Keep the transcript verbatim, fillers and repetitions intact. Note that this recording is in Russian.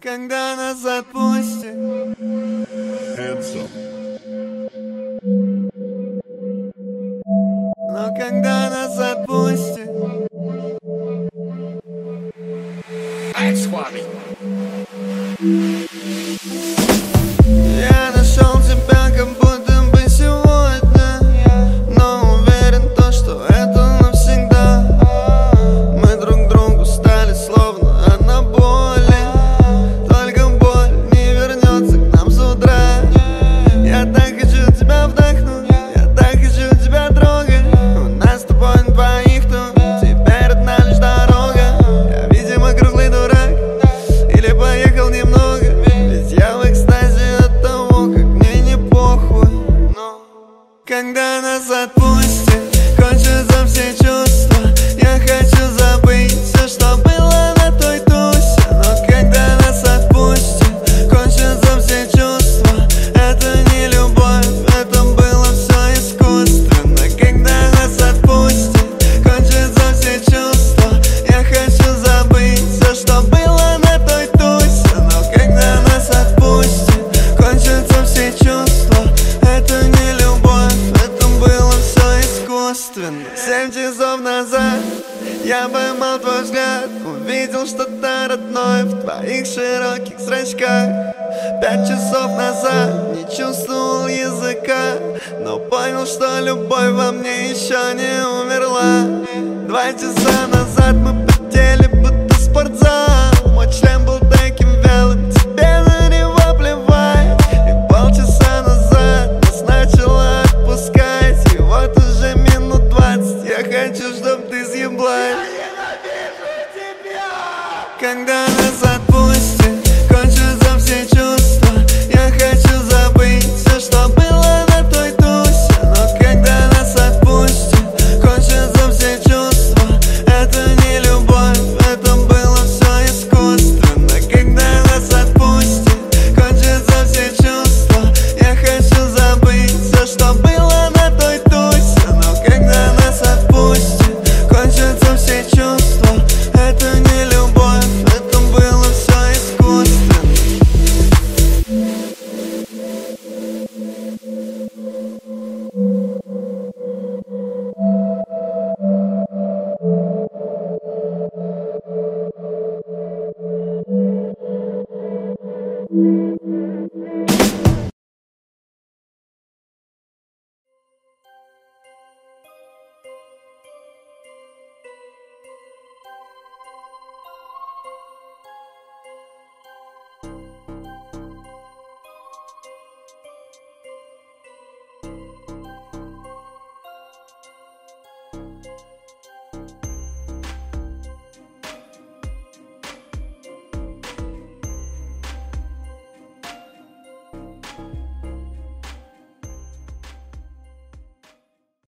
Когда нас отпустит Handsome. Но когда нас отпустит Я нашел тебя как будто бы сегодня, но уверен то, что это навсегда. Мы друг другу стали словно анаболи, только боль не вернется к нам с утра. Я так хочу тебя вдохнуть, я так хочу тебя трогать. У нас с тобой на двоих тут, теперь одна лишь дорога. Я, видимо, круглый дурак, или поехал немного, ведь я в экстазе от того, как мне не похуй. Но когда нас отпустит, кончатся все чувства. Я хочу забыть все, что было на той тусе. Но когда нас отпустит, кончатся все чувства. Это не любовь, это было все искусственно. Когда нас отпустит, кончатся все чувства. Я хочу забыть все, что было на той тусе. Но когда нас отпустит, кончатся все чувства. Это не любовь, это было все искусственно. Семь часов назад я поймал твой взгляд, увидел что-то родное в твоих широких зрачках. Пять часов назад не чувствовал языка, но понял, что любовь во мне еще не умерла. Два часа назад мы потели, будто спортзал. Мой член был таким вялым, тебе на него плевать. И полчаса назад нас начало отпускать, и вот уже минут двадцать я хочу, чтоб ты съеблась. Когда нас отпустит, кончатся все чувства. Я хочу забыть все, что было на той тусе. Но когда нас отпустит, кончатся все чувства. Это не любовь, это было все искусственно. Когда нас отпустит, кончатся все чувства. Я хочу забыть все, что было на той тусе. Но когда нас отпустит, кончатся все чувства. Это не любовь, это было все искусственно. Thank you.